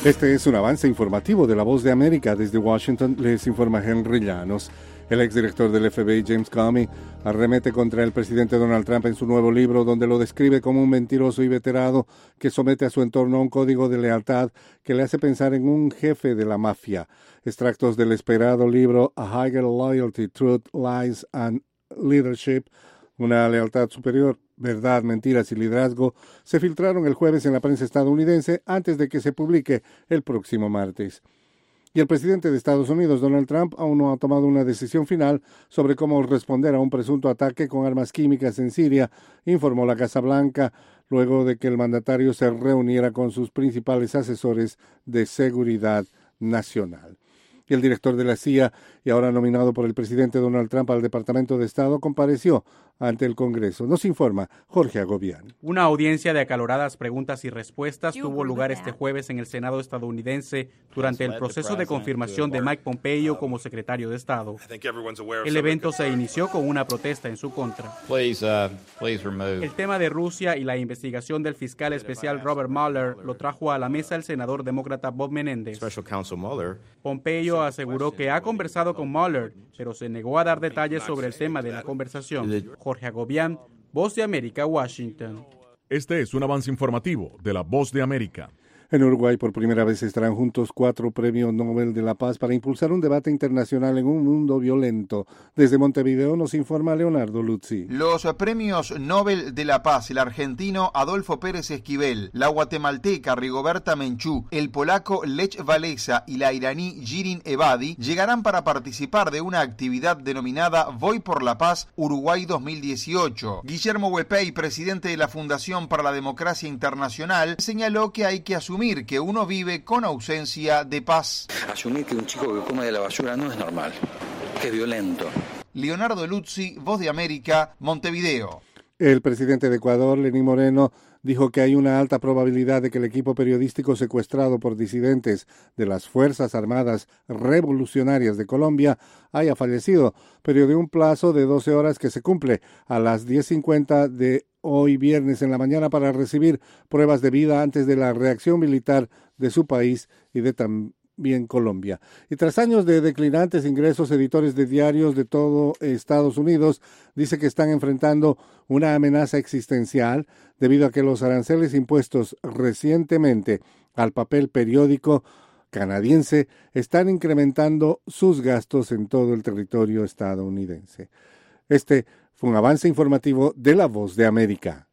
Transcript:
Este es un avance informativo de La Voz de América. Desde Washington les informa Henry Llanos. El exdirector del FBI, James Comey, arremete contra el presidente Donald Trump en su nuevo libro, donde lo describe como un mentiroso y veterado que somete a su entorno a un código de lealtad que le hace pensar en un jefe de la mafia. Extractos del esperado libro A Higher Loyalty, Truth, Lies and Leadership, una lealtad superior, verdad, mentiras y liderazgo, se filtraron el jueves en la prensa estadounidense antes de que se publique el próximo martes. Y el presidente de Estados Unidos, Donald Trump, aún no ha tomado una decisión final sobre cómo responder a un presunto ataque con armas químicas en Siria, informó la Casa Blanca, luego de que el mandatario se reuniera con sus principales asesores de seguridad nacional. Y el director de la CIA, y ahora nominado por el presidente Donald Trump al Departamento de Estado, compareció ante el Congreso. Nos informa Jorge Agobián. Una audiencia de acaloradas preguntas y respuestas tuvo lugar este jueves en el Senado estadounidense durante el proceso de confirmación de Mike Pompeo como secretario de Estado. El evento se inició con una protesta en su contra. El tema de Rusia y la investigación del fiscal especial Robert Mueller lo trajo a la mesa el senador demócrata Bob Menéndez. Pompeo aseguró que ha conversado con Mueller, pero se negó a dar detalles sobre el tema de la conversación. Jorge Agobián, Voz de América, Washington. Este es un avance informativo de la Voz de América. En Uruguay, por primera vez, estarán juntos 4 premios Nobel de la Paz para impulsar un debate internacional en un mundo violento. Desde Montevideo nos informa Leonardo Luzzi. Los premios Nobel de la Paz, el argentino Adolfo Pérez Esquivel, la guatemalteca Rigoberta Menchú, el polaco Lech Walesa y la iraní Shirin Ebadi, llegarán para participar de una actividad denominada Voy por la Paz Uruguay 2018. Guillermo Huepey, presidente de la Fundación para la Democracia Internacional, señaló que hay que asumir que uno vive con ausencia de paz. Asumir que un chico que come de la basura no es normal, que es violento. Leonardo Luzzi, Voz de América, Montevideo. El presidente de Ecuador, Lenín Moreno, dijo que hay una alta probabilidad de que el equipo periodístico secuestrado por disidentes de las Fuerzas Armadas Revolucionarias de Colombia haya fallecido, pero de un plazo de 12 horas que se cumple a las 10:50 de hoy viernes en la mañana para recibir pruebas de vida antes de la reacción militar de su país y de también Colombia. Y tras años de declinantes ingresos, editores de diarios de todo Estados Unidos dice que están enfrentando una amenaza existencial debido a que los aranceles impuestos recientemente al papel periódico canadiense están incrementando sus gastos en todo el territorio estadounidense. Este fue un avance informativo de La Voz de América.